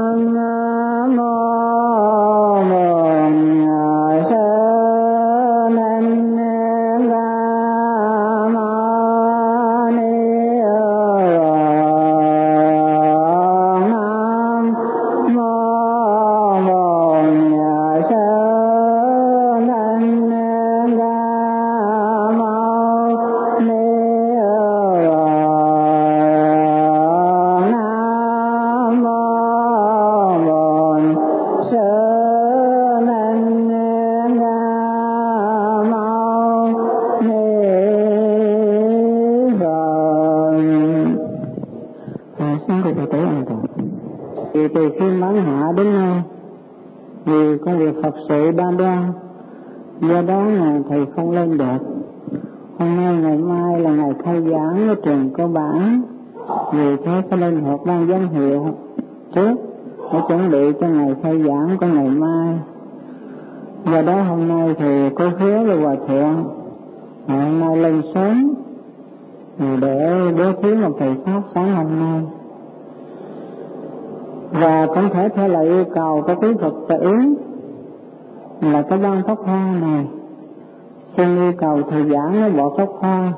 Từ khi mãn hạ đến nay, vì công việc Phật sự đa đoan, do đó là thầy không lên được. Hôm nay ngày mai là ngày khai giảng ở trường cơ bản, vì thế phải lên họp ban giám hiệu trước để chuẩn bị cho ngày khai giảng của ngày mai. Do đó hôm nay thì có hứa với hòa thượng hôm nay lên sớm để bố thí một thầy pháp sáng hôm nay. Và cũng thể theo lời yêu cầu của quý Phật tử là cái ban pháp hoa này, xin yêu cầu thầy giảng với bộ pháp hoa.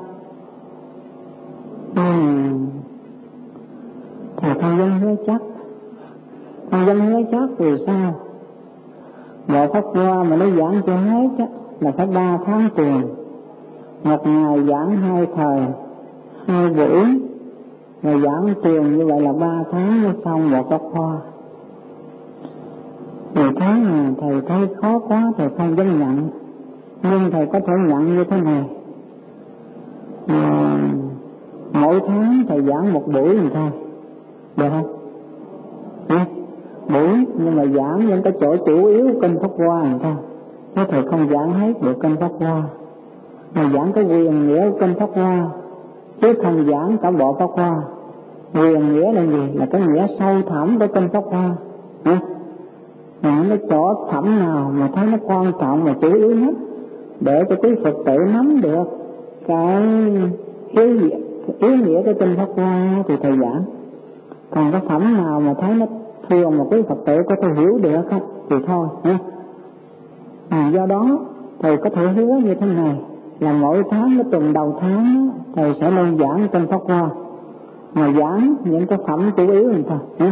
Thầy không dám hứa chắc. Không dám hứa chắc vì sao? Bộ pháp hoa mà nó giảng cho hết là phải 3 tháng tiền. Một ngày giảng 2 thời, 2 buổi, rồi giảng tiền như vậy là 3 tháng mới xong bộ pháp hoa. Vì thế mà thầy thấy khó quá, thầy không dám nhận. Nhưng thầy có thể nhận như thế này. Mỗi tháng thầy giảng một buổi thì thôi, được không? Buổi, nhưng mà giảng những cái chỗ chủ yếu kinh pháp hoa thì thôi. Chứ thầy không giảng hết được kinh pháp hoa, mà giảng cái quyền nghĩa của kinh pháp hoa, chứ không giảng cả bộ pháp hoa. Quyền nghĩa là gì? Là cái nghĩa sâu thẳm của kinh pháp hoa. Những cái chỗ thẳm nào mà thấy nó quan trọng và chủ yếu nhất, để cho quý Phật tử nắm được cái ý nghĩa của kinh pháp hoa thì thầy giảng. Còn cái phẩm nào mà thấy nó thường mà quý Phật tử có thể hiểu được thì thôi nhé. Do đó thầy có thể hứa như thế này, là mỗi tháng cái tuần đầu tháng thầy sẽ lên giảng kinh pháp hoa, mà giảng những cái phẩm chủ yếu thì thôi nhé.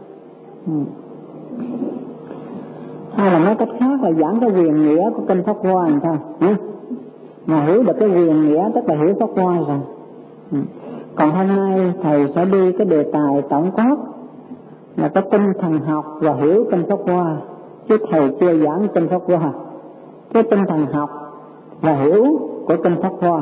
Hay là nói cách khác là giảng cái quyền nghĩa của kinh pháp hoa thì thôi nhé. Mà hiểu được cái quyền nghĩa tức là hiểu pháp hoa rồi. Còn hôm nay thầy sẽ đi cái đề tài tổng quát là cái tinh thần học và hiểu kinh pháp hoa, chứ thầy chưa giảng kinh pháp hoa. Cái tinh thần học và hiểu của kinh pháp hoa,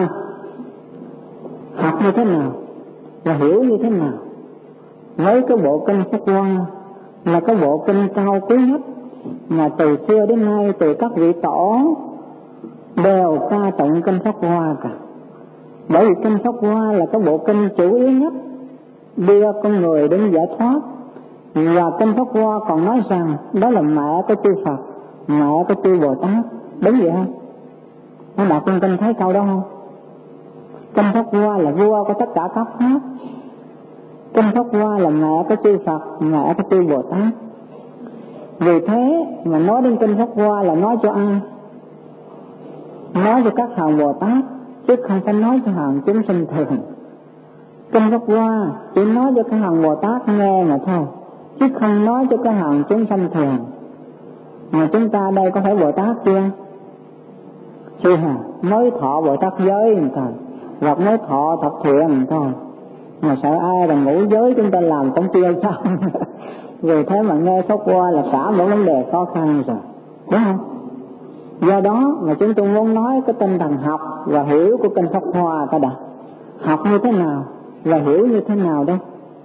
học như thế nào và hiểu như thế nào. Với cái bộ kinh pháp hoa là cái bộ kinh cao quý nhất mà từ xưa đến nay, từ các vị tổ đều ca tụng kinh pháp hoa cả. Bởi vì kinh pháp hoa là cái bộ kinh chủ yếu nhất đưa con người đến giải thoát. Và kinh pháp hoa còn nói rằng đó là mẹ của chư Phật, mẹ của chư Bồ Tát. Đúng vậy không? Nó đọc trong kinh thấy câu đó không? Kinh pháp hoa là vua của tất cả các pháp. Kinh pháp hoa là mẹ của chư Phật, mẹ của chư Bồ Tát. Vì thế mà nói đến kinh pháp hoa là nói cho ai? Nói cho các hàng Bồ Tát, chứ không phải nói cho hàng chúng sinh thường. Kinh pháp hoa chỉ nói cho các hàng Bồ Tát nghe mà thôi, chứ không nói cho các hàng chúng sinh thường. Mà chúng ta đây có phải Bồ Tát chưa? Chưa hả? Nói thọ Bồ Tát giới thì thôi, hoặc nói thọ thập thiện thôi. Mà sợ ai là ngũ giới chúng ta làm cũng chưa xong. Vì thế mà nghe pháp hoa là cả một vấn đề khó khăn rồi, đúng không? Do đó mà chúng tôi muốn nói cái tinh thần học và hiểu của kinh pháp hoa ta đã. Học như thế nào và hiểu như thế nào đây?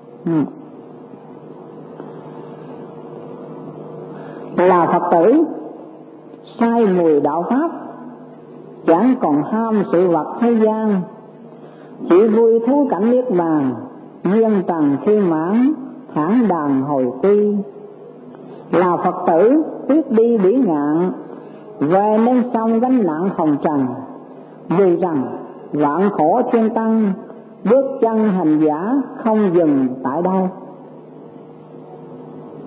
Là Phật tử say mùi đạo pháp, chẳng còn ham sự vật thế gian, chỉ vui thú cảnh niết bàn, duyên trần khi mãn, thản đàn hồi quy. Là Phật tử quyết đi bỉ ngạn, về nên xong gánh nặng hồng trần, vì rằng vạn khổ thiên tăng, bước chân hành giả không dừng tại đâu.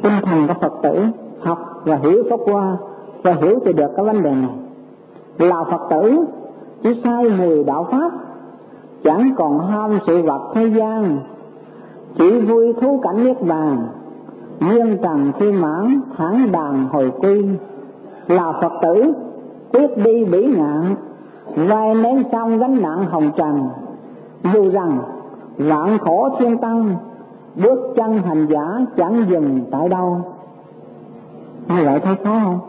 tinh thần của Phật tử học và hiểu Pháp Hoa và hiểu thì được cái vấn đề này. Là Phật tử chỉ say mùi đạo Pháp, chẳng còn ham sự vật thế gian, chỉ vui thú cảnh niết bàn, duyên trần khi mãn thản đàng hồi quy. Là Phật tử quyết đi bỉ ngạn, vai nén xong gánh nặng hồng trần, dù rằng vạn khổ thiên tăng, bước chân hành giả chẳng dừng tại đâu. Như vậy thấy khó không?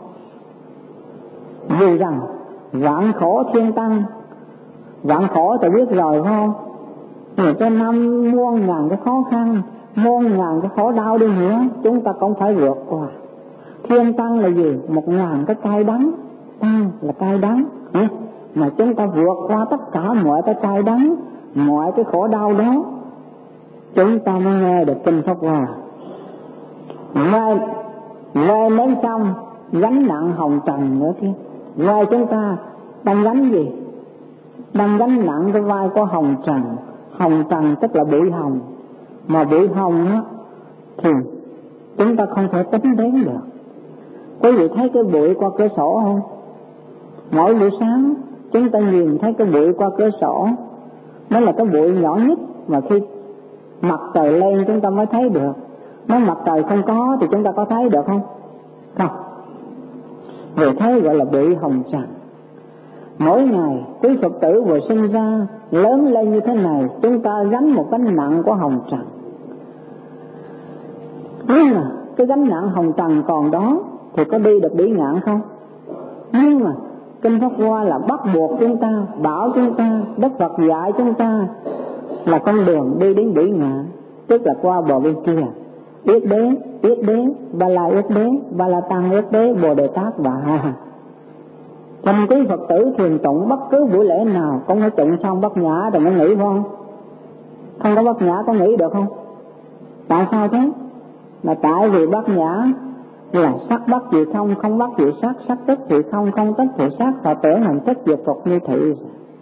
Dù rằng vạn khổ thiên tăng, vạn khổ ta biết rồi phải không? Người ta năm muôn ngàn cái khó khăn, muôn ngàn cái khổ đau đi nữa, chúng ta cũng phải vượt qua. Thiên tăng là gì? 1000 cái cay đắng, tăng là cay đắng, mà chúng ta vượt qua tất cả mọi cái cay đắng, mọi cái khổ đau đó, chúng ta mới nghe được kinh Pháp Hoa. Vai nén xong gánh nặng hồng trần nữa kia. Vai chúng ta đang gánh gì? Đang gánh nặng cái vai của hồng trần. Hồng trần tức là bụi hồng, mà bụi hồng á thì chúng ta không thể tính đến được. Quý vị thấy cái bụi qua cửa sổ không? Mỗi buổi sáng chúng ta nhìn thấy cái bụi qua cửa sổ, nó là cái bụi nhỏ nhất mà khi mặt trời lên chúng ta mới thấy được. Nếu mặt trời không có thì chúng ta có thấy được không? Không. Vì thế gọi là bụi hồng trần. Mỗi ngày quý Phật tử vừa sinh ra lớn lên như thế này, chúng ta gánh một gánh nặng của hồng trần. Nhưng mà cái gánh nặng hồng trần còn đó thì có đi được bỉ ngạn không? Nhưng mà kinh Pháp Hoa là bắt buộc chúng ta, bảo chúng ta, Đức Phật dạy chúng ta là con đường đi đến bỉ ngạn, tức là qua bờ bên kia. Yết đế, Ba La Yết đế, Ba La Tăng Yết đế, Bồ Đề Tát và Ha. Trong quý Phật tử thiền tụng bất cứ buổi lễ nào cũng phải tụng xong Bát Nhã rồi mới nghỉ không? Không có Bát Nhã có nghỉ được không? Tại sao thế? Là tại vì Bát Nhã là sắc bất dị không, không bất dị sắc, sắc tức dị không, không tức dị sắc, và tưởng hành thức diệt phục như thị.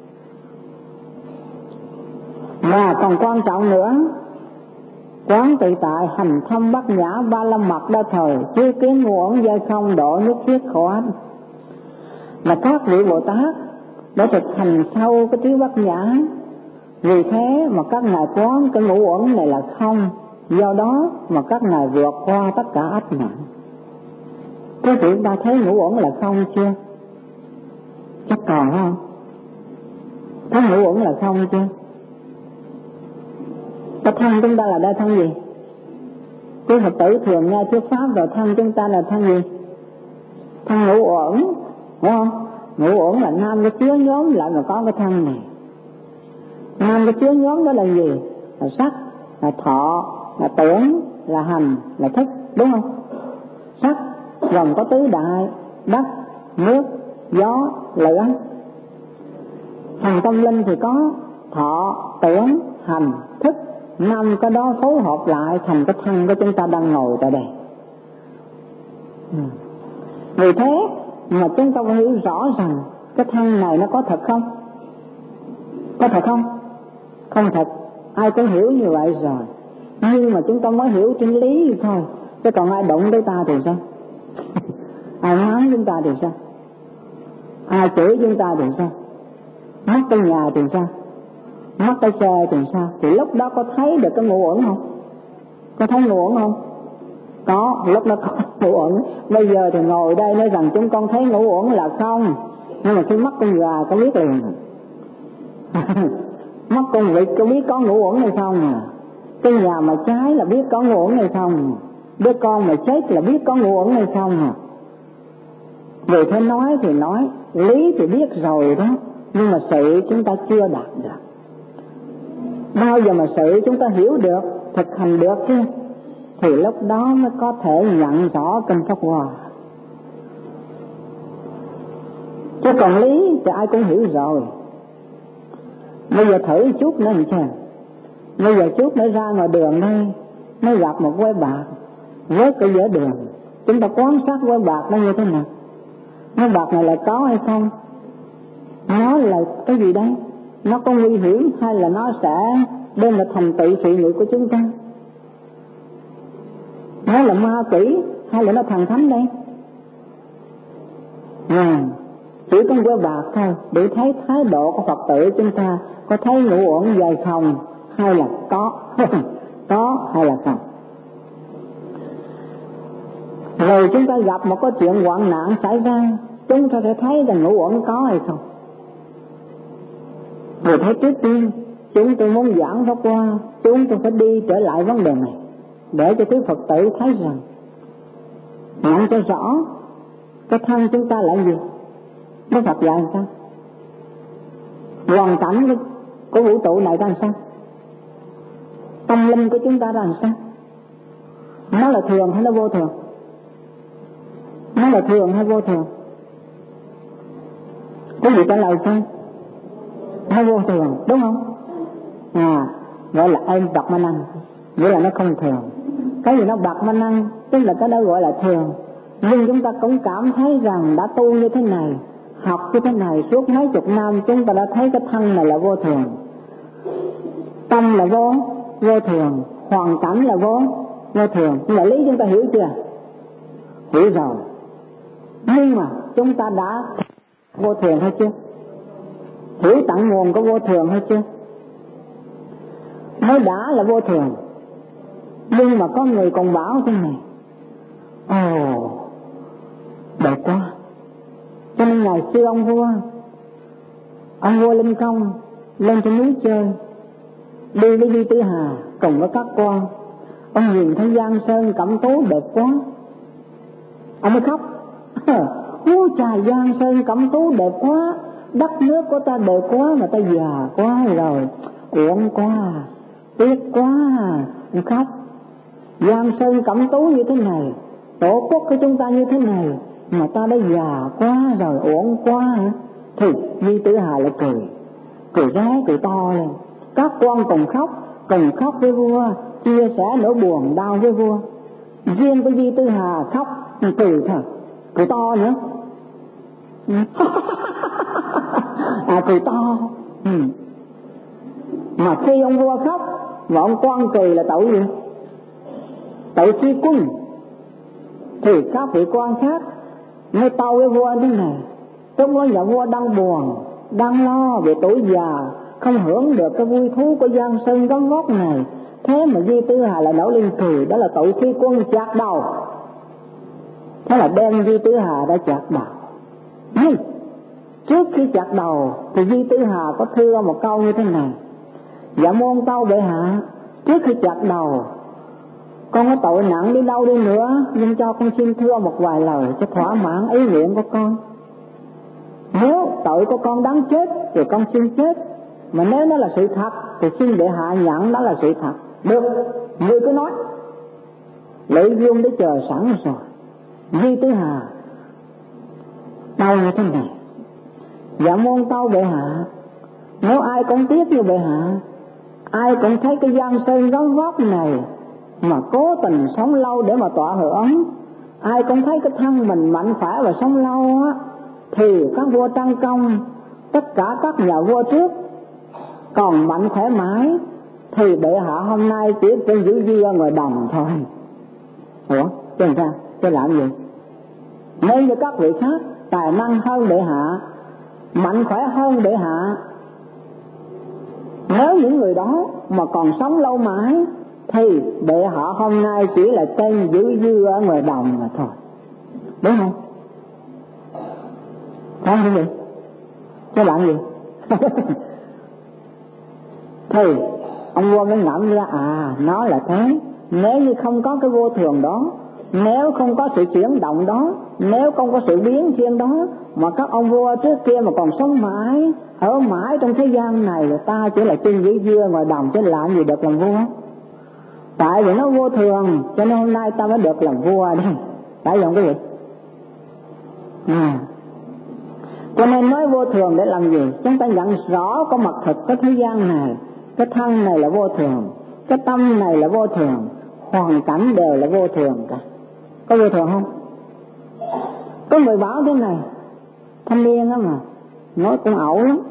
Và còn quan trọng nữa, quán tự tại hành thâm Bát Nhã ba la mật đa thời, chiếu kiến ngũ uẩn giai không, độ nhất thiết khổ ách. Là các vị Bồ Tát đã thực hành sâu cái trí Bát Nhã, vì thế mà các ngài quán cái ngũ uẩn này là không, do đó mà các ngài vượt qua tất cả ách nạn. Quý vị ta thấy ngũ uẩn là không chưa? Chắc còn không? Thấy ngũ uẩn là không chưa? Cái thân chúng ta là đa thân gì? Quý Phật tử thường nghe thuyết pháp rồi, thân chúng ta là thân gì? Thân ngũ uẩn, đúng không? Ngũ uẩn là nam cái chứa nhóm lại mà có cái thân này. Nam cái chứa nhóm đó là gì? Là sắc, là thọ, là tưởng, là hành, là thức, đúng không? Sắc gồm có tứ đại: đất, nước, gió, lửa. Phần tâm linh thì có thọ, tưởng, hành, thức. 5 cái đó phối hợp lại thành cái thân của chúng ta đang ngồi tại đây. Vì thế mà chúng ta phải hiểu rõ rằng cái thân này nó có thật không? Có thật không? Không thật. Ai cũng hiểu như vậy rồi, nhưng mà chúng ta mới hiểu trên lý thôi, chứ còn ai động tới ta thì sao? Ai mắng chúng ta thì sao? Ai chửi chúng ta thì sao? Mất cái nhà thì sao? Mất cái xe thì sao? Thì lúc đó có thấy được cái ngũ uẩn không? Có thấy ngũ uẩn không? Có, lúc đó có ngũ uẩn. Bây giờ thì ngồi đây nói rằng chúng con thấy ngũ uẩn là không, nhưng mà khi mất con gà có biết liền. Mất con vịt có biết có ngũ uẩn hay không à? Cái nhà mà cháy là biết có ngũ uẩn hay không? Đứa con mà chết là biết có ngũ uẩn hay không à? Vì thế nói thì nói, lý thì biết rồi đó, nhưng mà sự chúng ta chưa đạt được. Bao giờ mà sự chúng ta hiểu được, thực hành được chứ, thì lúc đó mới có thể nhận rõ kinh Pháp Hoa. Chứ còn lý thì ai cũng hiểu rồi. Bây giờ thử chút nữa làm sao? Bây giờ chút nữa ra ngoài đường đây, mới gặp một quái bạc rớt ở giữa đường, chúng ta quan sát quái bạc nó như thế nào? Quái bạc này là có hay không? Nó là cái gì đấy? Nó có nguy hiểm hay là nó sẽ đem lại thành tựu sự nghiệp của chúng ta? Nó là ma quỷ hay là nó thần thánh đây? Chỉ trong quơ bạc thôi để thấy thái độ của Phật tử chúng ta có thấy ngũ uẩn dài không hay là có có hay là không. Rồi chúng ta gặp một cái chuyện hoạn nạn xảy ra, chúng ta sẽ thấy rằng ngũ uẩn có hay không. Rồi thấy trước tiên chúng tôi muốn giảng pháp qua, chúng tôi phải đi trở lại vấn đề này để cho quý Phật tử thấy rằng nhận cho rõ cái thân chúng ta là gì. Đức Phật dạy làm sao? Hoàn cảnh của vũ trụ này ra làm sao? Tâm linh của chúng ta ra làm sao? Nó là thường hay nó vô thường? Nó là thường hay vô thường? Quý vị trả lời sao? Nó vô thường, đúng không? Gọi là em bạc ma năng, nghĩa là nó không thường. Cái gì nó bạc ma năng tức là cái đó gọi là thường. Nhưng chúng ta cũng cảm thấy rằng đã tu như thế này, học như thế này suốt mấy chục năm, chúng ta đã thấy cái thân này là vô thường, tâm là vô thường, hoàn cảnh là vô thường. Là lý chúng ta hiểu chưa? Hiểu rồi. Nhưng mà chúng ta đã vô thường hay chưa? Hiểu tận nguồn của vô thường hay chưa? Mới đã là vô thường. Nhưng mà có người còn bảo thế này: đẹp quá. Cho nên ngày xưa ông vua Linh Công lên trên núi chơi, đi với Di Tư Hà cùng với các con. Ông nhìn thấy Giang Sơn Cẩm Tú đẹp quá, ông mới khóc. Trời, Giang Sơn Cẩm Tú đẹp quá, đất nước của ta đẹp quá mà ta già quá rồi, uổng quá, tiếc quá. Ông khóc. Giang Sơn Cẩm Tú như thế này, tổ quốc của chúng ta như thế này mà ta đã già quá rồi, uổng quá. Thì Di Tử Hà lại cười ré, cười to lên. Các quan cùng khóc với vua, chia sẻ nỗi buồn đau với vua. Riêng của Di Tử Hà khóc, cười thật, cười to nữa. Cười to. Mà khi ông vua khóc và ông quan cười là tội gì? Tội khi quân. Thì các vị quan khác mới tâu với vua thế này: lúc đó nhà vua đang buồn, đang lo về tuổi già, không hưởng được cái vui thú của Giang Sơn gấm vóc này. Thế mà Di Tư Hà lại nổi lên cười, đó là tội khi quân chặt đầu. Thế là đem Di Tư Hà đã chặt đầu. Nhưng trước khi chặt đầu thì Di Tư Hà có thưa một câu như thế này: dạ môn tâu bệ hạ, trước khi chặt đầu con có tội nặng đi đâu đi nữa, nhưng cho con xin thưa một vài lời cho thỏa mãn ý nguyện của con. Nếu tội của con đáng chết thì con xin chết, mà nếu nó là sự thật thì xin bệ hạ nhận đó là sự thật. Được, ngươi cứ nói. Lễ vương đã chờ sẵn rồi. Di Tư Hà tâu như thế này: dạ môn tâu bệ hạ, nếu ai cũng tiếc như bệ hạ, ai cũng thấy cái Giang Sơn gấm vóc này mà cố tình sống lâu để mà tọa hưởng, ai cũng thấy cái thân mình mạnh khỏe và sống lâu á, thì các vua Trang Công, tất cả các nhà vua trước còn mạnh khỏe mãi, thì bệ hạ hôm nay chỉ trên giữ dư ở ngoài đồng thôi. Ủa, chứ làm sao? Chứ làm gì? Nếu như các vị khác tài năng hơn bệ hạ, mạnh khỏe hơn bệ hạ, nếu những người đó mà còn sống lâu mãi, thì bệ hạ hôm nay chỉ là tên giữ dư ở ngoài đồng mà thôi. Đúng không? Phải không vậy? Chứ làm gì? Thì ông vua mới ngẫm ra, nó là thế. Nếu như không có cái vô thường đó, nếu không có sự chuyển động đó, nếu không có sự biến thiên đó, mà các ông vua trước kia mà còn sống mãi, ở mãi trong thế gian này, ta chỉ là chân giữ dưa ngoài đồng, chứ làm gì được làm vua. Tại vì nó vô thường, cho nên hôm nay ta mới được làm vua đây. Phải không quý vị? Cho nên nói vô thường để làm gì? Chúng ta nhận rõ có mặt thực cái thế gian này, cái thân này là vô thường, cái tâm này là vô thường, hoàn cảnh đều là vô thường cả. Có vô thường không? Có người bảo thế này, thanh niên đó mà nói cũng ẩu lắm: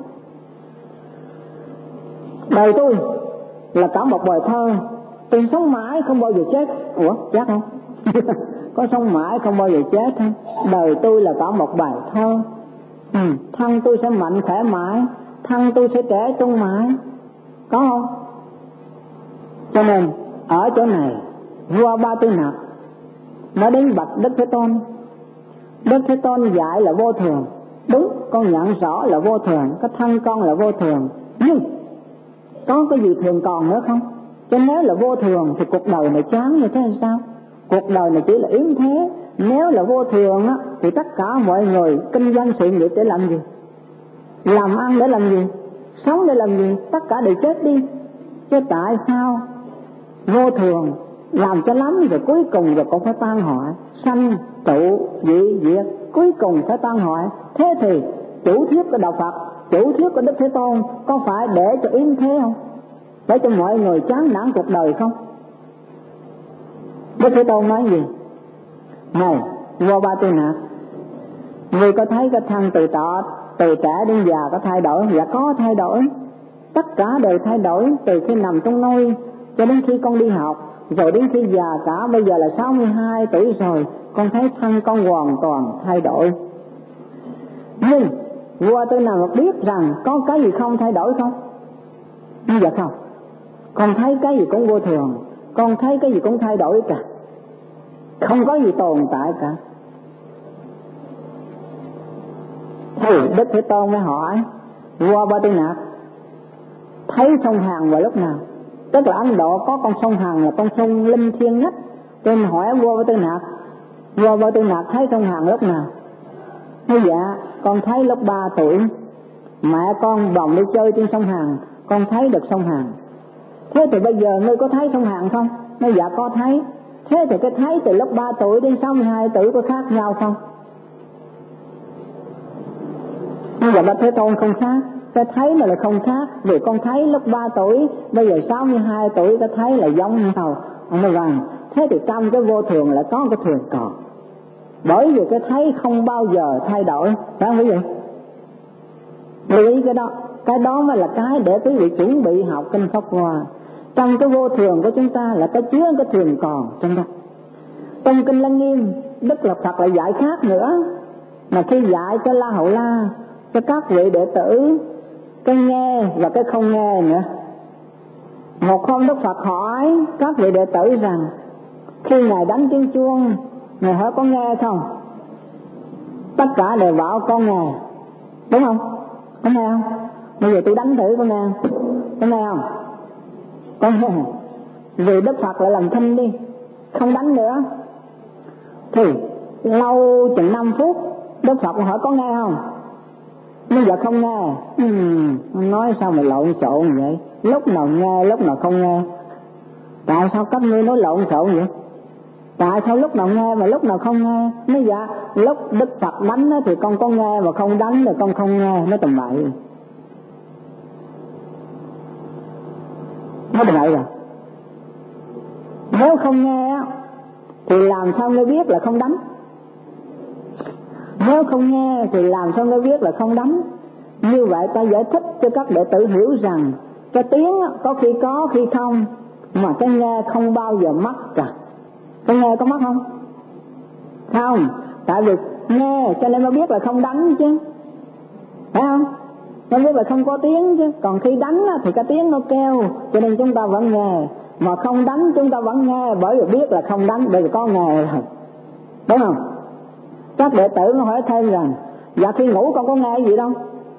đời tôi là cả một bài thơ, tôi sống mãi không bao giờ chết. Ủa, chết không? Có sống mãi không bao giờ chết thôi. Đời tôi là cả một bài thơ. Thân tôi sẽ mạnh khỏe mãi, thân tôi sẽ trẻ trung mãi, có không? Cho nên ở chỗ này vua Ba Tư Nặc nói đến bậc Đức Thế Tôn. Đức Thế Tôn dạy là vô thường, đúng, con nhận rõ là vô thường, cái thân con là vô thường, nhưng có cái gì thường còn nữa không? Chứ nếu là vô thường thì cuộc đời này chán như thế là sao? Cuộc đời này chỉ là yếm thế. Nếu là vô thường á, thì tất cả mọi người kinh doanh sự nghiệp để làm gì? Làm ăn để làm gì? Sống để làm gì? Tất cả đều chết đi. Chứ tại sao vô thường làm cho lắm rồi cuối cùng rồi cũng phải tan hoại, sanh trụ dị diệt, cuối cùng phải tan hoại. Thế thì chủ thuyết của đạo Phật, chủ thuyết của Đức Thế Tôn có phải để cho yếm thế không? Để cho mọi người chán nản cuộc đời không? Đức Thế Tôn nói gì? Này vua Ba Tư Nặc, người có thấy cái thân từ trẻ đến già có thay đổi? Dạ có thay đổi, tất cả đều thay đổi. Từ khi nằm trong nôi cho đến khi con đi học, rồi đến khi già cả, bây giờ là 62 tuổi rồi, con thấy thân con hoàn toàn thay đổi. Nhưng vua Tư Nặc biết rằng có cái gì không thay đổi không? Dạ không. Con thấy cái gì cũng vô thường, con thấy cái gì cũng thay đổi cả, không có gì tồn tại cả. Thì Đức Thế Tôn mới hỏi vua Ba Tư Nặc thấy sông Hằng vào lúc nào? Tức là Ấn Độ có con sông Hằng là con sông linh thiêng nhất. Tôi hỏi vua Ba Tư Nặc, vua Ba Tư Nặc thấy sông Hằng lúc nào? Nói dạ con thấy lúc 3 tuổi, mẹ con vòng đi chơi trên sông Hằng, con thấy được sông Hằng. Thế thì bây giờ ngươi có thấy sông Hằng không? Nói dạ có thấy. Thế thì cái thấy từ lúc 3 tuổi đến 62 tuổi có khác nhau không? Nhưng mà Đức Thế Tôn không khác. Cái thấy này là không khác. Vì con thấy lúc 3 tuổi, bây giờ 62 tuổi cái thấy là giống nhau. Ông nói rằng thế thì trong cái vô thường lại có cái thường còn. Bởi vì cái thấy không bao giờ thay đổi. Phải không quý vị? Lưu ý cái đó mới là cái để quý vị chuẩn bị học kinh Pháp Hoa. Trong cái vô thường của chúng ta là cái chứa cái thường còn trong đó. Trong kinh Lăng Nghiêm, Đức Lộc Phật lại dạy khác nữa. Mà khi dạy cho La Hầu La, cho các vị đệ tử, cái nghe và cái không nghe nữa. Một hôm Đức Phật hỏi các vị đệ tử rằng khi Ngài đánh tiếng chuông, Ngài hỏi có nghe không? Tất cả đều bảo con nghe. Đúng không? Có nghe không? Bây giờ tôi đánh thử con nghe. Có nghe không? Có nghe. Vì Đức Phật lại làm thinh đi, không đánh nữa. Thì lâu chừng 5 phút Đức Phật hỏi có nghe không? Bây giờ không nghe. Nói sao mà lộn xộn vậy? Lúc nào nghe lúc nào không nghe? Tại sao các ngươi nói lộn xộn vậy? Tại sao lúc nào nghe mà lúc nào không nghe? Nói dạ lúc Đức Phật đánh thì con có nghe, mà không đánh thì con không nghe. Nói tầm bậy. Nói tầm bậy rồi. Nếu không nghe thì làm sao ngươi biết là không đánh? Nếu không nghe thì làm sao ngươi biết là không đánh? Như vậy ta giải thích cho các đệ tử hiểu rằng cái tiếng có khi không, mà cái nghe không bao giờ mất cả. Cái nghe có mất không? Không. Tại vì nghe cho nên mới biết là không đánh chứ, phải không? Mới biết là không có tiếng chứ. Còn khi đánh thì cái tiếng nó kêu, cho nên chúng ta vẫn nghe. Mà không đánh chúng ta vẫn nghe, bởi vì biết là không đánh, bởi vì có nghe rồi. Đúng không? Các đệ tử nó hỏi thêm rằng dạ khi ngủ con có nghe gì đâu?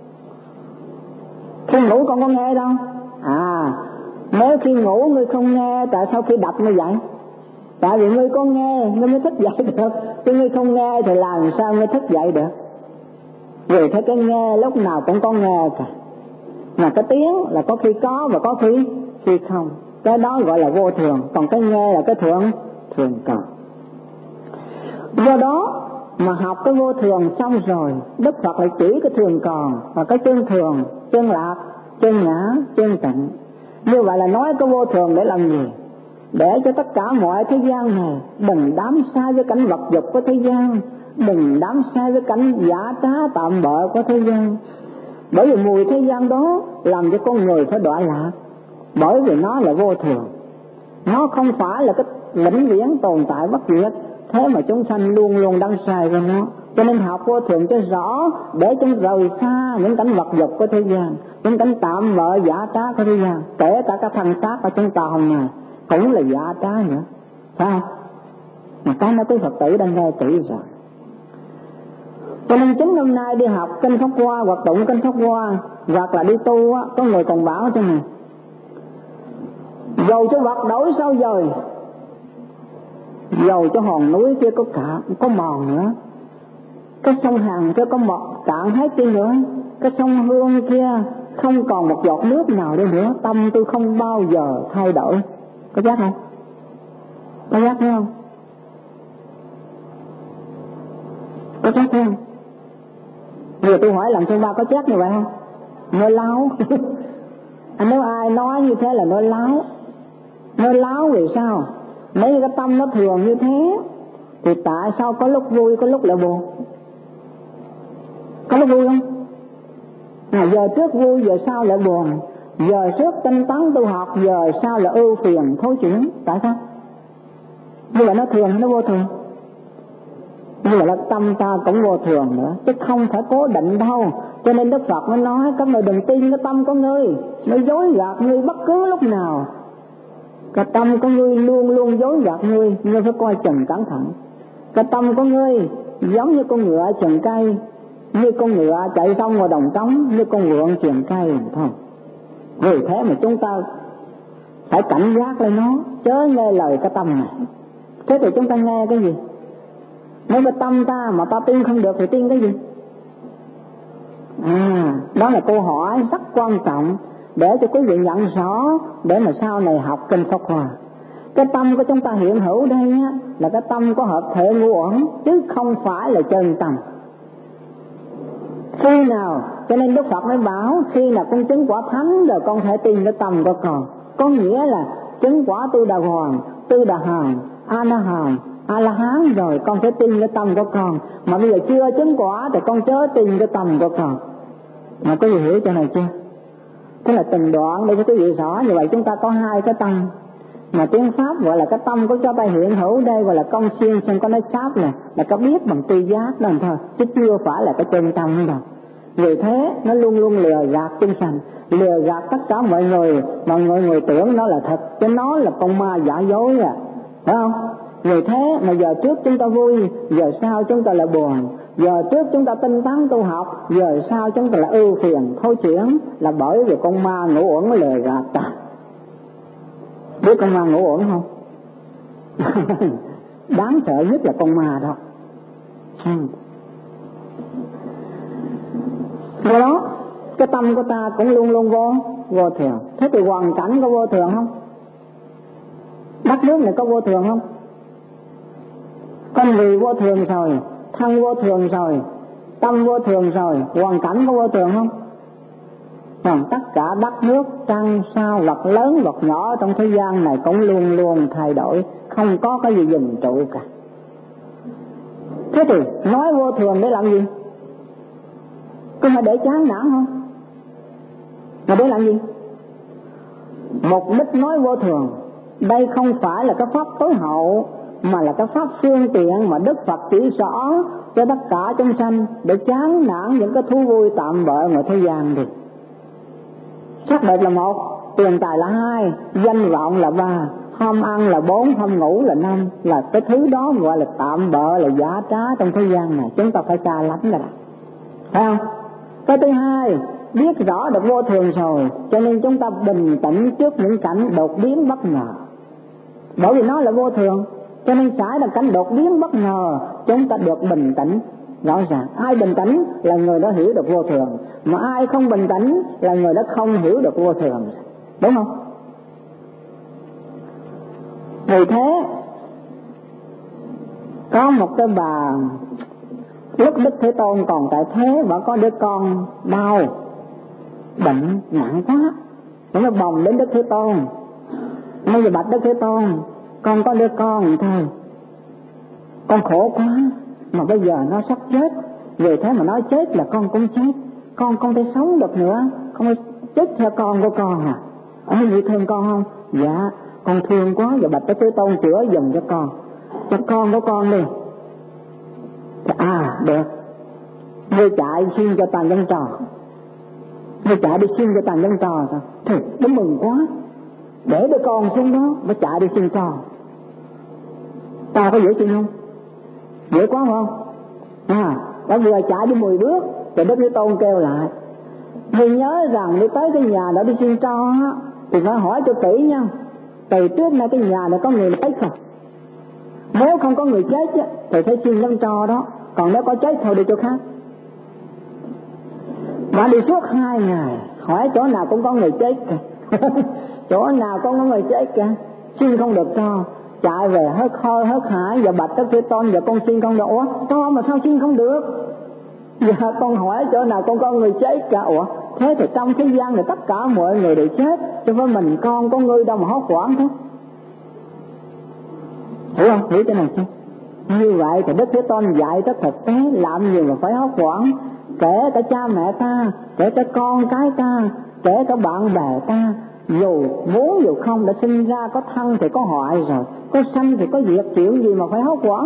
Khi ngủ con có nghe đâu? Nếu khi ngủ ngươi không nghe, tại sao khi đập ngươi vậy? Tại vì ngươi có nghe ngươi mới thức dậy được. Chứ ngươi không nghe thì làm sao ngươi thức dậy được? Vì thế cái nghe lúc nào cũng có nghe cả. Mà cái tiếng là có khi có và có khi không. Cái đó gọi là vô thường. Còn cái nghe là cái thường còn. Do đó mà học cái vô thường xong rồi, Đức Phật lại chỉ cái thường còn và cái chân thường, chân lạc, chân ngã, chân tịnh. Như vậy là nói cái vô thường để làm gì? Để cho tất cả mọi thế gian này đừng đắm say với cảnh vật dục của thế gian, đừng đắm say với cảnh giả trá tạm bợ của thế gian. Bởi vì mùi thế gian đó làm cho con người phải đọa lạc. Bởi vì nó là vô thường, nó không phải là cái vĩnh viễn tồn tại bất diệt, thế mà chúng sanh luôn luôn đắm say với nó. Cho nên học vô thường cho rõ, để chúng rời xa những cảnh vật dục của thế gian, những cảnh tạm bợ giả trá của thế gian. Kể cả cái thân xác của chúng ta hôm nay cũng là giả trá nữa, phải không? Mà cái nó quý Phật tử đang nghe kỹ rồi. Cho nên chính hôm nay đi học kinh Pháp Hoa hoặc tụng kinh Pháp Hoa hoặc là đi tu á, có người còn bảo cho này: dầu cho vật đổi sao dời, dầu cho hòn núi kia có cạn có mòn nữa, cái sông Hằng kia có cạn hết đi nữa, cái sông Hương kia không còn một giọt nước nào đi nữa, tâm tôi không bao giờ thay đổi. Có giác không? Có giác không? Có giác không? Giờ tôi hỏi lần thứ ba có chắc như vậy không? Nói láo. Anh nếu ai nói như thế là nói láo. Nói láo vì sao? Mấy cái tâm nó thường như thế thì tại sao có lúc vui có lúc lại buồn? Có lúc vui không? Giờ trước vui giờ sau lại buồn, giờ trước tinh tấn tu học giờ sau là ưu phiền thối chuyển. Tại sao? Như vậy nó thường hay nó vô thường? Như vậy là tâm ta cũng vô thường nữa, chứ không phải cố định đâu. Cho nên Đức Phật mới nói các người đừng tin cái tâm của ngươi, nó dối gạt ngươi bất cứ lúc nào. Cái tâm của ngươi luôn luôn dối gạt ngươi, ngươi phải coi chừng cẩn thận. Cái tâm của ngươi giống như con ngựa chừng cây, như con ngựa chạy xong ngoài đồng trống, như con vượn chuyền cây thôi. Vì thế mà chúng ta phải cảnh giác lên nó, chớ nghe lời cái tâm này. Thế thì chúng ta nghe cái gì? Nếu cái tâm ta mà ta tin không được thì tin cái gì? Đó là câu hỏi rất quan trọng để cho quý vị nhận rõ, để mà sau này học kinh Pháp Hoa. Cái tâm của chúng ta hiện hữu đây á, là cái tâm có hợp thể ngũ uẩn, chứ không phải là chân tâm. Khi nào, cho nên Đức Phật mới bảo khi nào con chứng quả thánh rồi con thể tin cái tâm của con. Có nghĩa là chứng quả Tu Đà Hoàng, Tư Đà Hàm, A Na Hàm, A La Hán rồi con phải tin cái tâm của con. Mà bây giờ chưa chứng quả thì con chớ tin cái tâm của con. Mà quý vị hiểu cho này chưa? Thế là từng đoạn để cho quý vị rõ. Như vậy chúng ta có hai cái tâm, mà tiếng Pháp gọi là cái tâm của cho ta hiện hữu đây gọi là công siêng, xem có nói Pháp nè, là có biết bằng tri giác đó thôi, chứ chưa phải là cái chân tâm đâu. Vì thế nó luôn luôn lừa gạt chúng sanh, lừa gạt tất cả mọi người tưởng nó là thật, chứ nó là con ma giả dối à, phải không? Vì thế mà giờ trước chúng ta vui, giờ sau chúng ta lại buồn. Giờ trước chúng ta tinh tấn tu học, giờ sau chúng ta lại ưu phiền thối chuyển, là bởi vì con ma ngũ uẩn lừa gạt ta. Biết con ma ngũ uẩn không? Đáng sợ nhất là con ma đó. Do đó cái tâm của ta cũng luôn luôn vô thường. Thế thì hoàn cảnh có vô thường không? Đất nước này có vô thường không? Con người vô thường rồi, thân vô thường rồi, tâm vô thường rồi, hoàn cảnh có vô thường không? Còn tất cả đất nước, trăng sao, vật lớn vật nhỏ trong thế gian này cũng luôn luôn thay đổi, không có cái gì dừng trụ cả. Thế thì nói vô thường để làm gì? Có phải để chán nản không? Mà để làm gì? Mục đích nói vô thường đây không phải là cái pháp tối hậu, mà là cái pháp phương tiện mà Đức Phật chỉ rõ cho tất cả chúng sanh để chán nản những cái thú vui tạm bợ ngoài thế gian đi. Sắc đẹp là một, tiền tài là hai, danh vọng là ba, ham ăn là bốn, ham ngủ là năm, là cái thứ đó gọi là tạm bợ, là giả trá trong thế gian này, chúng ta phải xa lánh rồi, phải không? Cái thứ hai, biết rõ được vô thường rồi, cho nên chúng ta bình tĩnh trước những cảnh đột biến bất ngờ. Bởi vì nó là vô thường, cho nên xảy ra cảnh đột biến bất ngờ, chúng ta được bình tĩnh. Rõ ràng, ai bình tĩnh là người đó hiểu được vô thường, mà ai không bình tĩnh là người đó không hiểu được vô thường. Đúng không? Vì thế, có một cái bà, lúc Đức Thế Tôn còn tại thế, bà có đứa con đau, bệnh nặng quá, nó bồng đến Đức Thế Tôn. Bây giờ bạch Đức Thế Tôn, con có đứa con thôi, con khổ quá, mà bây giờ nó sắp chết, vì thế mà nói chết là con cũng chết, con không thể sống được nữa, không thể chết theo con của con à? Vậy thương con không? Dạ, con thương quá, giờ bạch Đức Thế Tôn chữa dùm cho con. cho con của con đi. Được, ngươi chạy xin cho toàn dân trò, ngươi chạy đi xin cho toàn dân trò thôi. Thì nó mừng quá, để đứa con xuống đó nó chạy đi xin trò. Ta có dễ chịu không? Dễ quá không? Đã vừa chạy đi 10 bước thì Đức Thế Tôn kêu lại: ngươi nhớ rằng đi tới cái nhà đó đi xin trò á, thì phải hỏi cho kỹ nha, từ trước nay cái nhà này có người chết không? Nếu không có người chết á, thì phải xin dân trò đó, còn nếu có chết thôi đi chỗ khác. Và đi suốt 2 ngày, hỏi chỗ nào cũng có người chết cả. Chỗ nào cũng có người chết cả, xin không được cho. Chạy về hớt hôi hớt hải và bạch Đức Thế Tôn: và con xin không được. Ủa, cho mà sao xin không được? Dạ con hỏi chỗ nào con có người chết cả. Ủa, thế thì trong thế gian này tất cả mọi người đều chết, chứ với mình con có ngươi đâu mà hốt hoảng thế. Hiểu không? Hiểu thế này chứ? Như vậy thì Đức Thế Tôn dạy rất thực tế, làm gì mà phải hốt hoảng. Kể cả cha mẹ ta, kể cả con cái ta, kể cả bạn bè ta, dù muốn dù không đã sinh ra, có thân thì có hoại rồi, có sanh thì có diệt, chuyện gì mà phải hốt hoảng.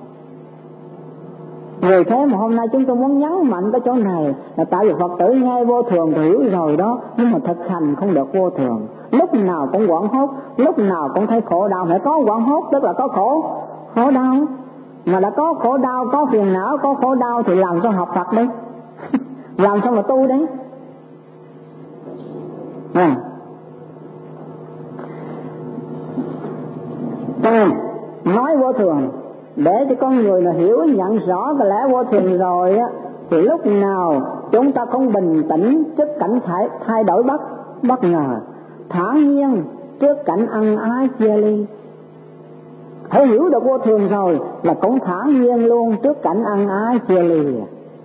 Vì thế mà hôm nay chúng tôi muốn nhấn mạnh cái chỗ này là tại vì Phật tử nghe vô thường thì hiểu rồi đó, nhưng mà thực hành không được vô thường. Lúc nào cũng hoảng hốt, lúc nào cũng thấy khổ đau. Phải có hoảng hốt tức là có khổ đau. Mà đã có khổ đau, có phiền não, có khổ đau thì làm sao học Phật đấy? Làm sao mà tu đấy? Nói vô thường để cho con người là hiểu nhận rõ cái lẽ vô thường rồi á, thì lúc nào chúng ta cũng bình tĩnh trước cảnh thay đổi bất ngờ, thản nhiên trước cảnh ân ái chia ly. Hãy hiểu được vô thường rồi là cũng thản nhiên luôn trước cảnh ân ái chia ly.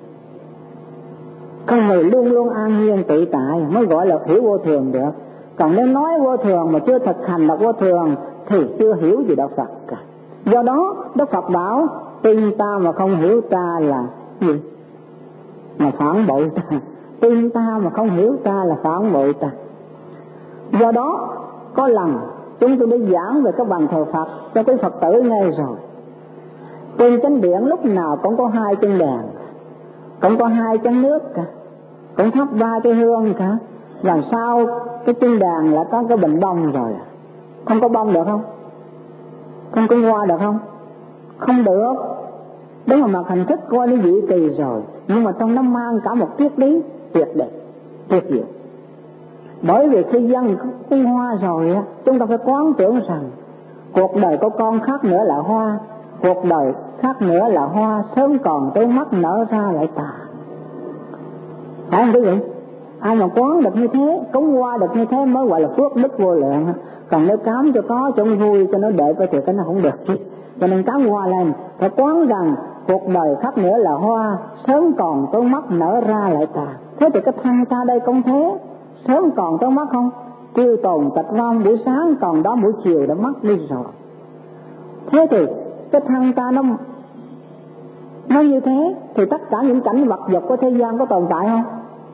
Con người luôn luôn an nhiên tự tại mới gọi là hiểu vô thường được. Còn nếu nói vô thường mà chưa thực hành được vô thường thì chưa hiểu gì đạo Phật cả. Do đó Đức Phật bảo tin ta mà không hiểu ta là gì? Là phản bội ta. Tin ta mà không hiểu ta là phản bội ta. Do đó có lần chúng tôi đi giảng về cái bàn thờ Phật cho quý Phật tử nghe rồi. Trên chánh điện lúc nào cũng có 2 chân đèn, cũng có 2 chén nước cả, cũng thắp 3 cái hương cả. Làm sao cái chân đèn là có cái bình bông rồi? Không có bông được không? Không có hoa được không? Không được. Đó là mặt hình thức coi nó dị kỳ rồi, nhưng mà trong nó mang cả một triết lý tuyệt đẹp, tuyệt diệu. Bởi vì khi dân có hoa rồi á, chúng ta phải quán tưởng rằng cuộc đời của con khác nữa là hoa, cuộc đời khác nữa là hoa, sớm còn tới mắt nở ra lại tà. Phải không quý vị? Ai mà quán được như thế, cúng hoa được như thế mới gọi là phước đức vô lượng. Còn nếu cám cho có cho vui cho nó đẹp thì cái nó không được. Cho nên cám hoa lên phải quán rằng cuộc đời khác nữa là hoa, sớm còn tới mắt nở ra lại tà. Thế thì cái thân ta đây cũng thế, sớm còn tới mắt không? Tiêu tồn tịch vong buổi sáng, còn đó buổi chiều đã mất đi rồi. Thế thì cái thân ta nó như thế thì tất cả những cảnh vật dục của thế gian có tồn tại không?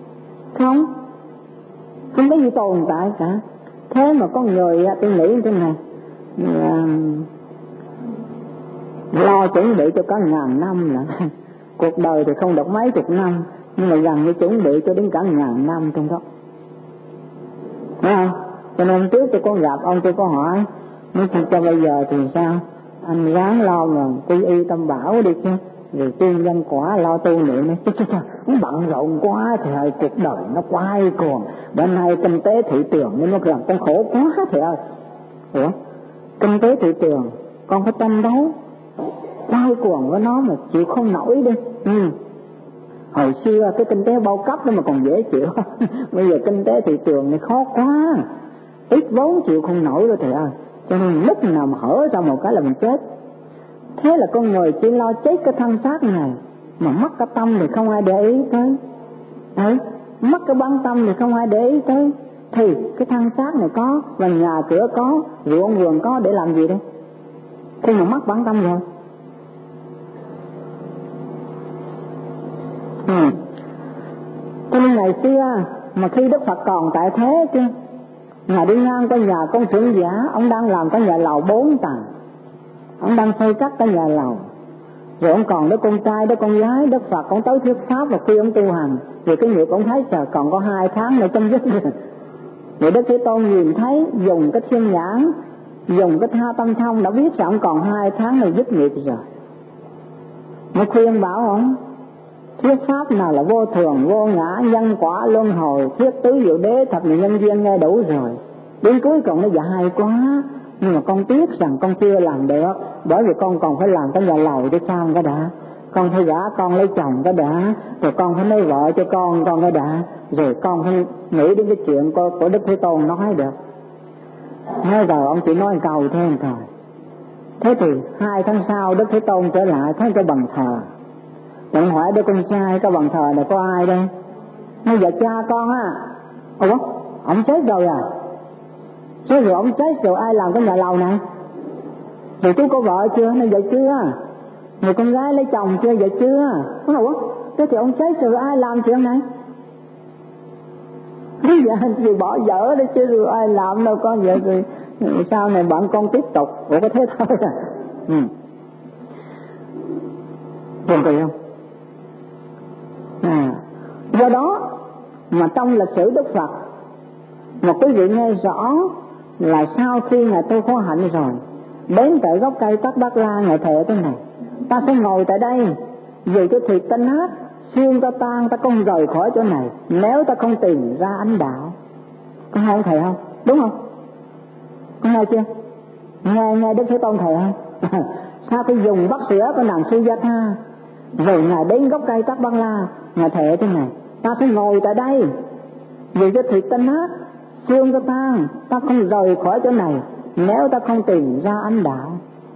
Không có gì tồn tại cả. Thế mà con người tôi nghĩ thế này, lo chuẩn bị cho cả 1000 năm là cuộc đời thì không được mấy chục năm, nhưng mà gần như chuẩn bị cho đến cả 1000 năm trong đó. Thấy không? Cho nên trước tôi có gặp ông, tôi có hỏi nói cho bây giờ thì sao? Anh ráng lo mà quy y tâm bảo đi chứ, vì tiên nhân quả lo tu niệm ấy. Nó bận rộn quá thì hơi cuộc đời nó quay cuồng. Bữa nay kinh tế thị trường nên nó làm con khổ quá thì ơi. Ủa? Kinh tế thị trường con phải tranh đấu quay cuồng với nó mà chịu không nổi đi. Hồi xưa cái kinh tế bao cấp đó mà còn dễ chịu. Bây giờ kinh tế thị trường này khó quá, ít vốn chịu không nổi rồi thầy ơi. Cho nên lúc nào mà hở ra một cái là mình chết. Thế là con người chỉ lo chết cái thân xác này, mà mất cái tâm thì không ai để ý tới. Đấy, mất cái bản tâm thì không ai để ý tới. Thì cái thân xác này có, và nhà cửa có, ruộng vườn có để làm gì đây? Khi mà mất bản tâm rồi. Cho nên ngày xưa mà khi Đức Phật còn tại thế chứ, Ngài đi ngang qua nhà con trưởng giả, ông đang làm cái nhà lầu 4 tầng. ông đang xây cất cái nhà lầu, rồi ông còn đứa con trai, đứa con gái. Đức Phật ông tới thuyết pháp và khuyên ông tu hành, vì cái nghiệp ông thấy giờ còn có 2 tháng nữa chấm dứt. Vậy Đức Thế Tôn nhìn thấy, dùng cái thiên nhãn, dùng cái tha tâm thông đã biết rằng ông còn 2 tháng này dứt nghiệp rồi. Nó khuyên bảo ông thuyết pháp nào là vô thường, vô ngã, nhân quả, luân hồi, thuyết tứ diệu đế, thập nhị nhân duyên nghe đủ rồi. Đến cuối cùng nó dài quá, nhưng mà con tiếc rằng con chưa làm được, bởi vì con còn phải làm cái nhà lầu cho xong cái đã, con phải gả con lấy chồng cái đã, rồi con phải lấy vợ cho con cái đã, rồi con phải nghĩ đến cái chuyện của Đức Thế Tôn nói được. Nói giờ ông chỉ nói cầu thêm thôi. Thế thì 2 tháng sau Đức Thế Tôn trở lại thấy cái bàn thờ. Ông hỏi đứa con trai cái bàn thờ này có ai đây? Nói dạ cha con á. Ủa, ông chết rồi à? Thế rồi ông chết rồi ai làm cái nhà lầu này? Rồi chú có vợ chưa? Nói dạ chưa. Người con gái lấy chồng chưa? Dạ chưa. Nói ủa, thế thì ông chết rồi ai làm chuyện này? Dạ thì bỏ vợ đi chứ rồi ai làm đâu con, vậy rồi sau này bạn con tiếp tục. Ủa có thế thôi à? Buồn cười không? Do đó mà trong lịch sử Đức Phật, mà quý vị nghe rõ là sau khi Ngài tu khổ hạnh rồi, đến tại gốc cây Tất Đắc La, Ngài thệ thế này: ta sẽ ngồi tại đây, dù cho thịt ta nát, xương ta tan, ta không rời khỏi chỗ này, nếu ta không tìm ra ánh đạo. Có nghe ông thầy không? Đúng không? Có nghe chưa? Nghe Đức Thế Tôn thầy không? Sau khi dùng bát sữa của nàng Sujatha, rồi Ngài đến gốc cây Tất Đắc La, Ngài thệ thế này: ta sẽ ngồi tại đây, dù cho thịt ta nát, xương ta tan, ta không rời khỏi chỗ này, nếu ta không tìm ra ánh đạo.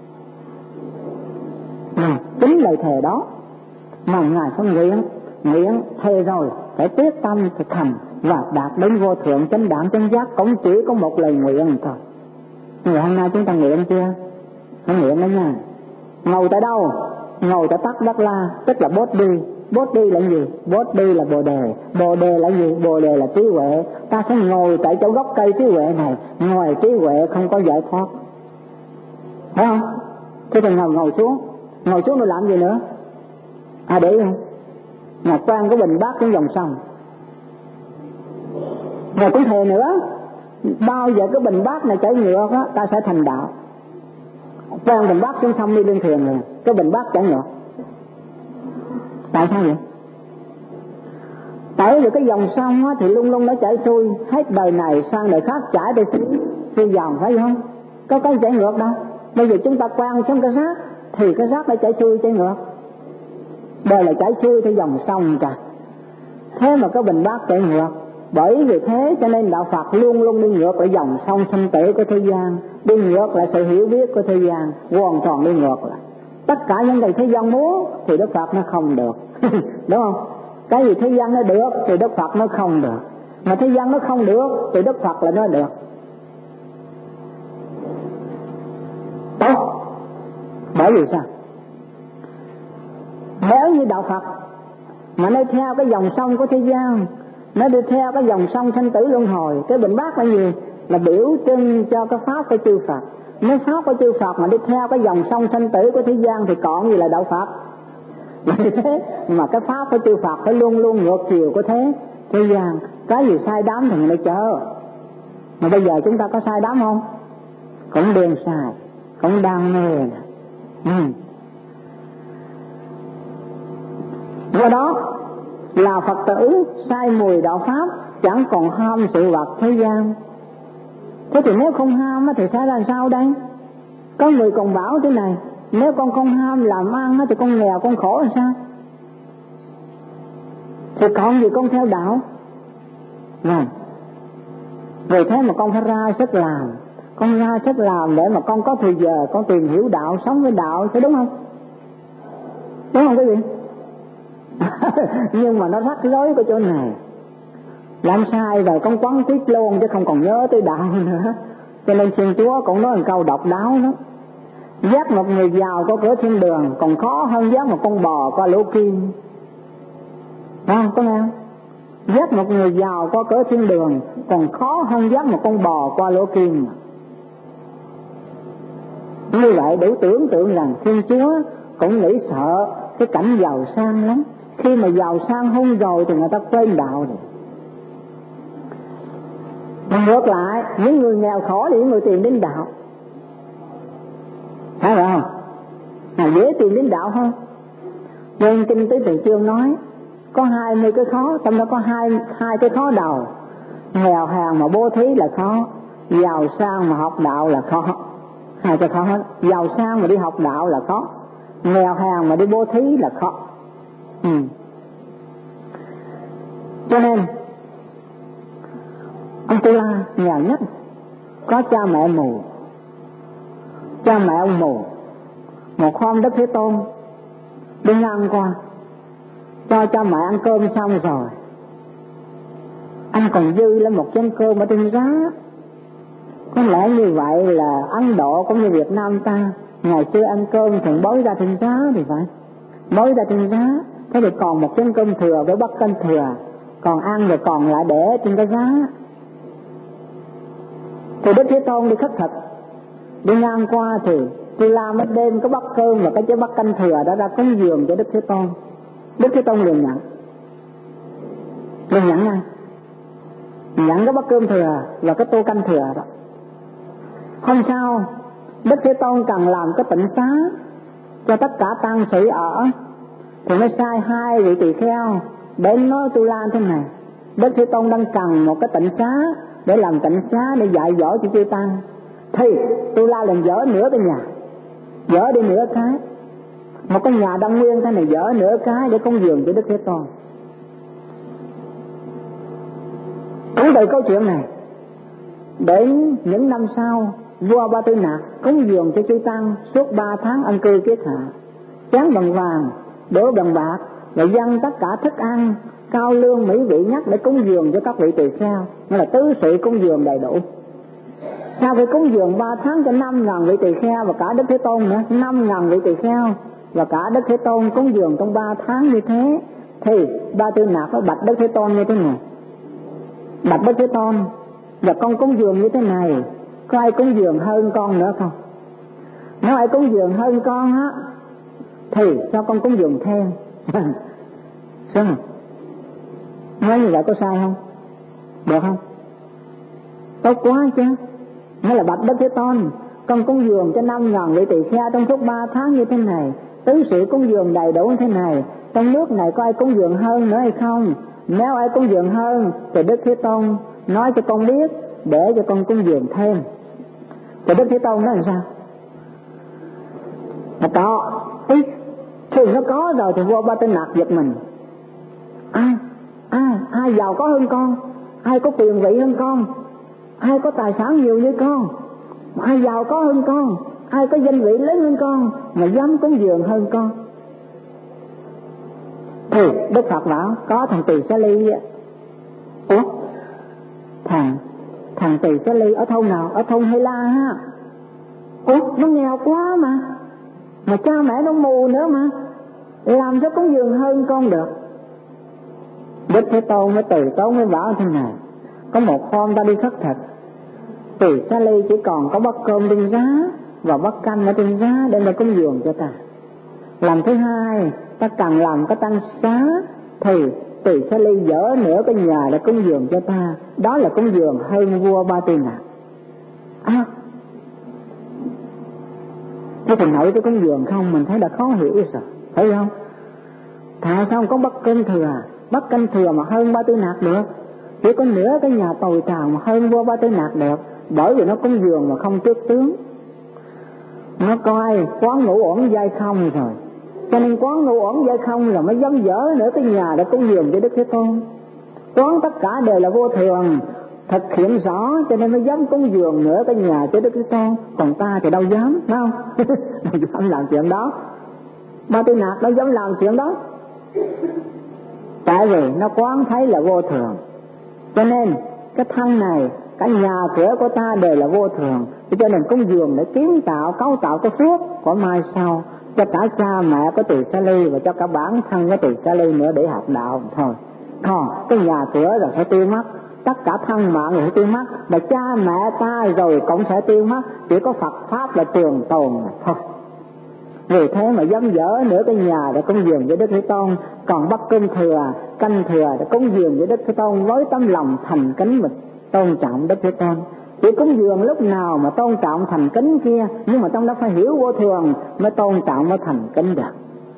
Chính lời thề đó mà Ngài phải nguyện thề rồi phải quyết tâm thực hành và đạt đến vô thượng chánh đẳng chánh giác. Cũng chỉ có một lời nguyện thôi. Ngày hôm nay chúng ta nguyện chưa? Phải nguyện đó nha. Ngồi tại đâu? Ngồi tại Tất Đắc La, tức là Bốt-đi. Bốt-đi là gì? Bốt-đi là Bồ Đề. Bồ Đề là gì? Bồ Đề là trí huệ. Ta sẽ ngồi tại chỗ gốc cây trí huệ này. Ngoài trí huệ không có giải thoát. Thấy không? Thế thì ngồi xuống. Ngồi xuống rồi làm gì nữa? Để không? Ngài quăng cái bình bát xuống dòng sông. Ngài cũng thề nữa: bao giờ cái bình bát này chảy ngược á, ta sẽ thành đạo. Quăng bình bát xuống sông đi lên thuyền rồi, cái bình bát chảy ngược. Tại sao vậy? Tại vì cái dòng sông á, thì luôn luôn nó chảy xuôi, hết đời này sang đời khác chảy đi xuôi dòng, phải không? Có cái chảy ngược đâu. Bây giờ chúng ta quăng xuống cái rác thì cái rác nó chảy xuôi chảy ngược. Đời là chảy xuôi theo dòng sông cả. Thế mà cái bình bát chảy ngược. Bởi vì thế cho nên đạo Phật luôn luôn đi ngược lại dòng sông sinh tử của thế gian, đi ngược lại sự hiểu biết của thế gian, hoàn toàn đi ngược lại. Tất cả những gì thế gian muốn thì Đức Phật nó không được. Đúng không? Cái gì thế gian nó được thì Đức Phật nó không được, mà thế gian nó không được thì Đức Phật là nó được. Tốt. Bởi vì sao? Nếu như đạo Phật mà nó theo cái dòng sông của thế gian, nó đi theo cái dòng sông sinh tử luân hồi, cái bình bát là gì? Là biểu trưng cho cái pháp của chư Phật. Nếu pháp của chư Phật mà đi theo cái dòng sông sinh tử của thế gian thì còn gì là đạo Phật? Vì thế mà cái pháp của chư Phật phải luôn luôn ngược chiều của thế gian. Cái gì sai đắm thì người chớ. Mà bây giờ chúng ta có sai đắm không? Cũng điên sai, cũng đam mê. Do đó là Phật tử sai mùi đạo pháp, chẳng còn ham sự vật thế gian. Thế thì nếu không ham thì sẽ làm sao đây? Có người còn bảo thế này: nếu con không ham làm ăn thì con nghèo con khổ là sao? Thì còn gì con theo đạo? Vì thế mà con phải ra sức làm. Con ra sức làm để mà con có thời giờ con tìm hiểu đạo, sống với đạo, chứ đúng không? Đúng không quý vị? Nhưng mà nó rắc rối của chỗ này. Làm sai rồi con quấn tiếp luôn chứ không còn nhớ tới đạo nữa. Cho nên Thiên Chúa cũng nói một câu độc đáo đó: dắt một người giàu qua cửa thiên đường còn khó hơn dắt một con bò qua lỗ kim. Có nghe không? Dắt một người giàu qua cửa thiên đường còn khó hơn dắt một con bò qua lỗ kim. Như vậy đủ tưởng tượng rằng Thiên Chúa cũng nghĩ sợ cái cảnh giàu sang lắm. Khi mà giàu sang hung rồi thì người ta quên đạo rồi. Mà ngược lại, những người nghèo khổ thì những người tìm đến đạo, phải không? Dễ tìm đến đạo hơn. Nên Kinh Tứ Tự Chương nói có 20 cái khó, trong đó có hai cái khó đầu. Nghèo hèn mà bố thí là khó, giàu sang mà học đạo là khó. Hai cái khó hết. Giàu sang mà đi học đạo là khó, nghèo hèn mà đi bố thí là khó. Cho nên ông Tu La nghèo nhất, có cha mẹ mù. Cha mẹ ông mù. Một hôm Đức Thế Tôn đi ngang qua, cho cha mẹ ăn cơm xong rồi, anh còn dư lên một chén cơm ở trên giá. Có lẽ như vậy là Ấn Độ cũng như Việt Nam ta, ngày xưa ăn cơm thường bới ra trên giá thì phải, bới ra trên giá. Thế thì còn một chén cơm thừa với bát canh thừa, còn ăn rồi còn lại để trên cái giá. Thì Đức Thế Tôn đi khất thực, đi ngang qua thì Tu La mới đem cái bát cơm và cái bát canh thừa đó ra cúng dường cho Đức Thế Tôn. Đức Thế Tôn liền nhận ngay, nhận cái bát cơm thừa và cái tô canh thừa đó. Hôm sau Đức Thế Tôn cần làm cái tịnh xá cho tất cả tăng sĩ ở, thì nó sai 2 vị tỳ kheo để nói Tu La thế này: Đức Thế Tôn đang cần một cái tịnh xá để làm tịnh xá để dạy dỗ cho chư tăng. Thì Tu La liền dỡ nửa cái nhà, dỡ đi nửa cái, một cái nhà đông nguyên thế này dỡ nửa cái để cúng dường cho Đức Thế Tôn. Cũng từ câu chuyện này đến những năm sau, vua Ba Tư Nặc cúng dường cho chư tăng suốt 3 tháng ăn cư kiết hạ, chén bằng vàng, đũa bằng bạc, và dâng tất cả thức ăn cao lương mỹ vị nhất để cúng dường cho các vị tỳ kheo, nghĩa là tứ sự cúng dường đầy đủ. Sau khi cúng dường 3 tháng cho 5.000 vị tỳ kheo và cả Đức Thế Tôn nữa, 5.000 vị tỳ kheo và cả Đức Thế Tôn cúng dường trong 3 tháng như thế, thì Ba Tư Nặc có bạch Đức Thế Tôn như thế này: bạch Đức Thế Tôn, và con cúng dường như thế này, có ai cúng dường hơn con nữa không? Nếu ai cúng dường hơn con á, thì cho con cúng dường thêm. Sao? Nói như vậy có sai không? Được không? Tốt quá chứ. Nghĩa là bạch Đức Thế Tôn, con cúng dường cho 5.000 vị tỳ kheo trong suốt 3 tháng như thế này, tứ sự cúng dường đầy đủ như thế này, trong nước này có ai cúng dường hơn nữa hay không? Nếu ai cúng dường hơn thì Đức Thế Tôn nói cho con biết để cho con cúng dường thêm. Thì Đức Thế Tôn nói làm sao? Nó có ý, thì nó có rồi thì vua Ba Tư Nặc giật mình. Ai giàu có hơn con, ai có quyền vị hơn con, ai có tài sản nhiều như con, ai giàu có hơn con, ai có danh vị lớn hơn con mà dám cúng dường hơn con? Thì Đức Phật bảo có thằng Tỳ Xá Ly. Ủa, thằng Tỳ Xá Ly ở thôn nào? Ở thôn Hay La ha. Ủa, nó nghèo quá mà cha mẹ nó mù nữa mà, làm sao cúng dường hơn con được? Đức Thế Tôn mới từ tốn mới bảo thế này: có một hôm ta đi khất thực, Tỳ Xá Ly chỉ còn có bát cơm trên giá và bát canh ở trên giá để mà cúng dường cho ta. Lần thứ hai ta cần làm cái tăng xá thì Tỳ Xá Ly dỡ nửa cái nhà để cúng dường cho ta. Đó là cúng dường hơn vua Ba Tư Nặc. Thế thì nội cái cúng dường không, mình thấy đã khó hiểu rồi, thấy không? Tại sao không có bát cơm thừa, bát canh thừa mà hơn Ba Tư Nặc được? Chỉ có nửa cái nhà tồi tàn mà hơn vua Ba Tư Nặc được, bởi vì nó cúng dường mà không trước tướng. Nó coi quán ngũ uẩn dai không rồi, cho nên quán ngũ uẩn dai không là mới dám dỡ nửa cái nhà để cúng dường cho Đức Thế Tôn. Quán tất cả đều là vô thường, thực hiện rõ cho nên mới dám cúng dường nửa cái nhà cho Đức Thế Tôn. Còn ta thì đâu dám, phải không? Đâu dám làm chuyện đó. Ba Tư Nặc đâu dám làm chuyện đó, tại vì nó quán thấy là vô thường. Cho nên cái thân này, cả nhà cửa của ta đều là vô thường, cho nên cúng dường để kiến tạo, cấu tạo cái phước của mai sau cho cả cha mẹ của Tỳ Xá Ly và cho cả bản thân của Tỳ Xá Ly nữa để học đạo thôi. Còn cái nhà cửa rồi sẽ tiêu mất, tất cả thân mạng sẽ tiêu mất, mà cha mẹ ta rồi cũng sẽ tiêu mất, chỉ có Phật pháp là trường tồn thôi. Vì thế mà dám dở nửa cái nhà để cúng dường với Đức Thế Tôn, còn bắt cơm thừa, canh thừa để cúng dường với Đức Thế Tôn với tấm lòng thành kính mình tôn trọng Đức Thế Tôn. Chỉ cúng dường lúc nào mà tôn trọng thành kính kia, nhưng mà trong đó phải hiểu vô thường mới tôn trọng mới thành kính được.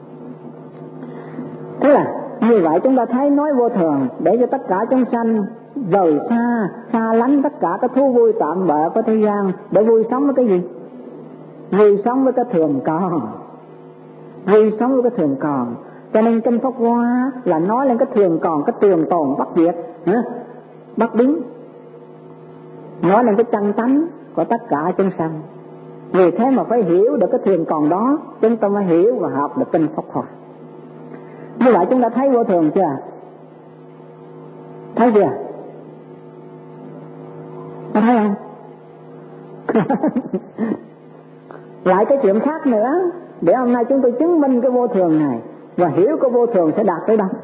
Thế là như vậy chúng ta thấy nói vô thường để cho tất cả chúng sanh rời xa lánh tất cả các thú vui tạm bợ của thế gian, để vui sống với cái gì? Vui sống với cái thường còn. Vui sống với cái thường còn. Cho nên kinh Pháp Hoa là nói lên cái thường còn, cái trường tồn bất diệt, bất biến, nói lên cái chân tánh của tất cả chúng sanh. Vì thế mà phải hiểu được cái thường còn đó, chúng ta mới hiểu và học được kinh Pháp Hoa. Như vậy chúng ta thấy vô thường chưa? Thấy chưa? Có thấy không? Lại cái chuyện khác nữa, để hôm nay chúng tôi chứng minh cái vô thường này và hiểu cái vô thường sẽ đạt tới đâu.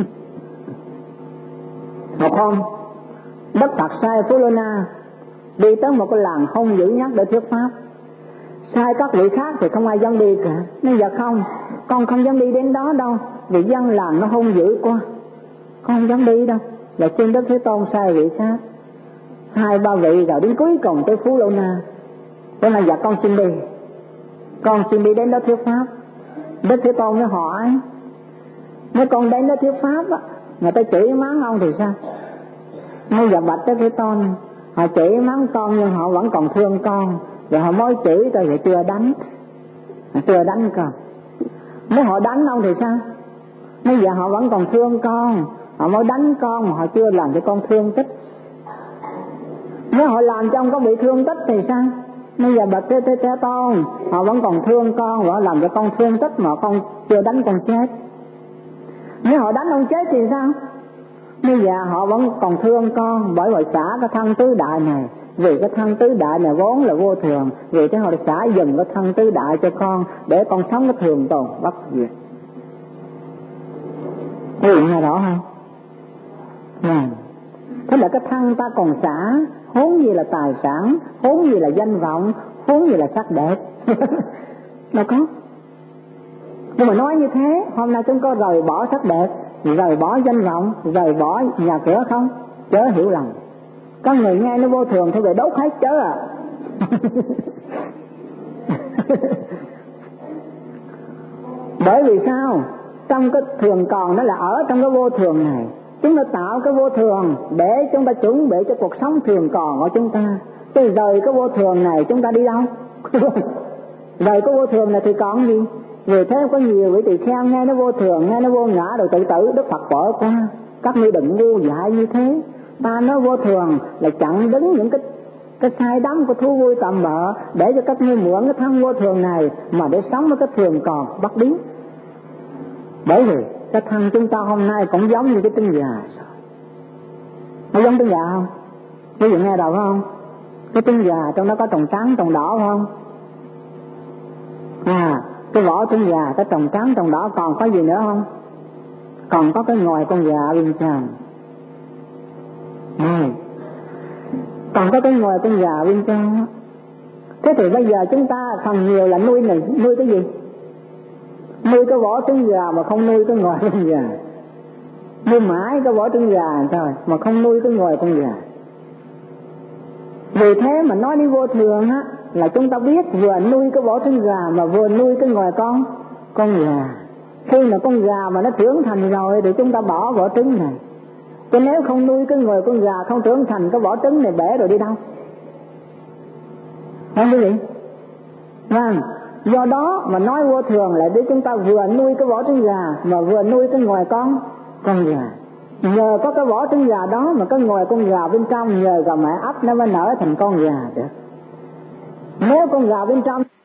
Một hôm Đức Phật sai Phú Lô Na đi tới một cái làng hung dữ nhất để thuyết pháp. Sai các vị khác thì không ai dám đi cả. Nên giờ không, con không dám đi đến đó đâu, vì dân làng nó hung dữ quá, con không dám đi đâu. Là xin Đức Thế Tôn sai vị khác. 2-3 vị rồi đến cuối cùng tới Phú Lô Na. Thế là dạ con xin đi, con xin đi đến đó thuyết pháp. Đức Thế Tôn mới hỏi, nếu con đến đó thuyết pháp á, người ta chỉ mắng ông thì sao? Nói dạ bạch Đức Thế Tôn, họ chỉ mắng con nhưng họ vẫn còn thương con, và họ mới chỉ tôi thì chưa đánh con. Nếu họ đánh ông thì sao? Nói dạ họ vẫn còn thương con, họ mới đánh con mà họ chưa làm cho con thương tích. Nếu họ làm cho ông có bị thương tích thì sao? Bây giờ bạch Thế Tôn, họ vẫn còn thương con và họ làm cho con thương tích mà con chưa đánh con chết. Nếu họ đánh ông chết thì sao? Bây giờ họ vẫn còn thương con, bởi vậy xả cái thân tứ đại này, vì cái thân tứ đại này vốn là vô thường, vì thế họ xả dừng cái thân tứ đại cho con để con sống cái thường tồn bất diệt. Quý vị nghe rõ không? Thế là cái thân ta còn xả, huống gì là tài sản, huống gì là danh vọng, huống gì là sắc đẹp. Đâu có. Nhưng mà nói như thế, hôm nay chúng có rời bỏ sắc đẹp, rời bỏ danh vọng, rời bỏ nhà cửa không? Chớ hiểu lầm. Có người nghe nó vô thường thì về đốt hết chớ à. Bởi vì sao? Trong cái thường còn nó là ở trong cái vô thường này. Chúng ta tạo cái vô thường để chúng ta chuẩn bị cho cuộc sống thường còn của chúng ta. Chứ rời cái vô thường này chúng ta đi đâu? Rời cái vô thường này thì còn gì? Vì thế có nhiều vị tỳ kheo nghe nó vô thường, nghe nó vô ngã rồi tự tử. Đức Phật bỏ qua, các ngươi đừng ngu dại như thế. Ta nói vô thường là chặn đứng những cái sai đắm của thú vui tạm bợ, để cho các ngươi mượn cái thân vô thường này mà để sống với cái thường còn bất biến. Bởi vì cái thân chúng ta hôm nay cũng giống như cái trứng gà. Nó giống trứng gà không? Quý vị nghe đầu không? Cái trứng gà trong đó có trồng trắng trồng đỏ không? Cái vỏ trứng gà có trồng trắng trồng đỏ, còn có gì nữa không? Còn có cái ngòi con gà bên trong. Còn có cái ngòi con gà bên trong. Thế thì bây giờ chúng ta phần nhiều là nuôi cái gì? Nuôi cái vỏ trứng gà mà không nuôi cái ngòi con gà. Nuôi mãi cái vỏ trứng gà thôi mà không nuôi cái ngòi con gà. Vì thế mà nói đến vô thường á, là chúng ta biết vừa nuôi cái vỏ trứng gà mà vừa nuôi cái ngòi con gà. Khi mà con gà mà nó trưởng thành rồi thì chúng ta bỏ vỏ trứng này. Chứ nếu không nuôi cái ngòi con gà không trưởng thành, cái vỏ trứng này bể rồi đi đâu? Không quý vị? Do đó mà nói vô thường là để chúng ta vừa nuôi cái vỏ trứng gà mà vừa nuôi cái ngòi con gà. Nhờ có cái vỏ trứng gà đó mà cái ngòi con gà bên trong, nhờ gà mẹ ấp nó mới nở thành con gà được. Nếu con gà bên trong